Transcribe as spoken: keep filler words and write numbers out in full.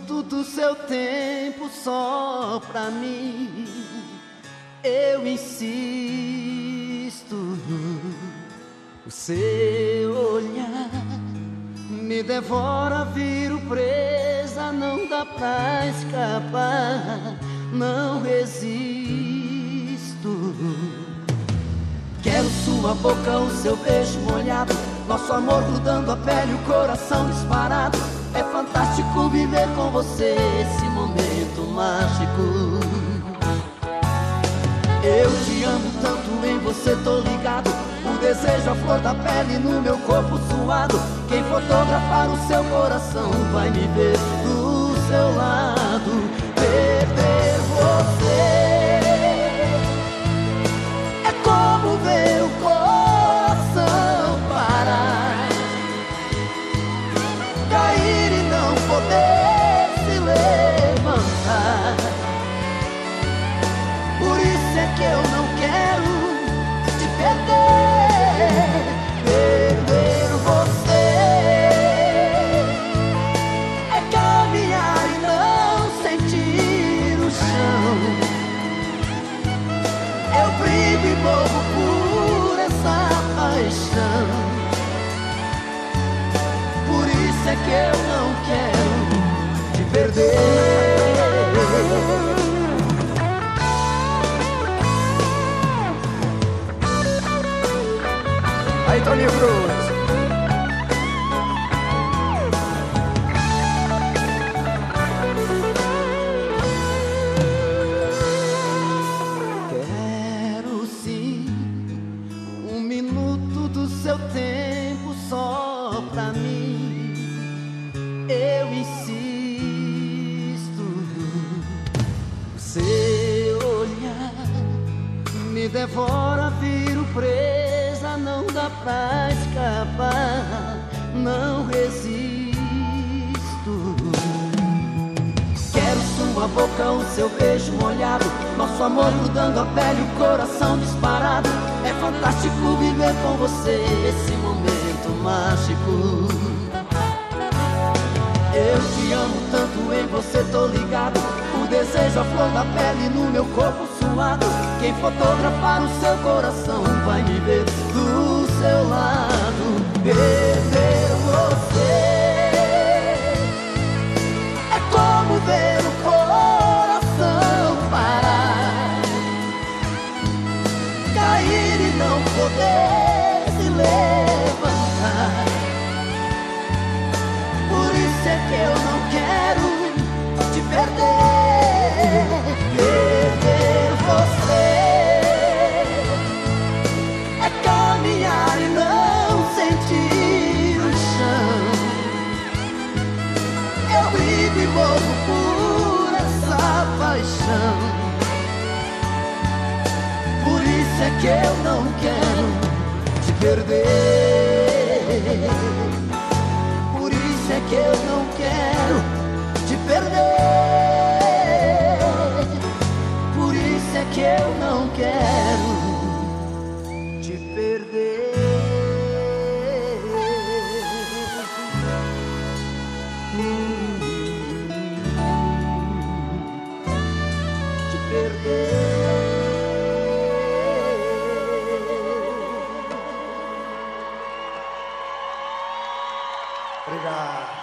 minuto do seu tempo só pra mim. Eu insisto. O seu olhar me devora, viro presa, não dá pra escapar, não resisto. Quero sua boca, o seu beijo molhado, nosso amor grudando a pele, o coração disparado. É fantástico viver com você esse momento mágico. Eu te amo tanto, em você tô ligado. O desejo, a flor da pele no meu corpo suado. Quem fotografar o seu coração vai me ver do seu lado. Perder você é como ver o coração parar, cair e não poder se levantar. Por isso é que eu não quero te perder. Perder você é caminhar e não sentir o chão. Eu brigo e morro por essa paixão. Por isso é que eu não quero te perder. Aí, Toninho Cruz. Quero sim um minuto do seu tempo só pra mim. Eu insisto. O seu olhar me devora, viro presa, não dá pra escapar, não resisto. Quero sua boca, o seu beijo molhado, nosso amor grudando a pele, o coração disparado. É fantástico viver com você esse momento mágico. Eu te amo tanto, em você tô ligado. O desejo, a flor da pele no meu corpo suado. Quem fotografar o seu coração vai me ver do seu lado. Perder você é como ver o coração parar, cair e não poder se levantar. Por isso é que eu não quero te perder. Perder você é caminhar e não sentir o chão. Eu vivo e morro por essa paixão. Por isso é que eu não quero te perder. Por isso é que eu não quero te perder. Por isso é que eu não quero te perder. Hum, te perder. Obrigado.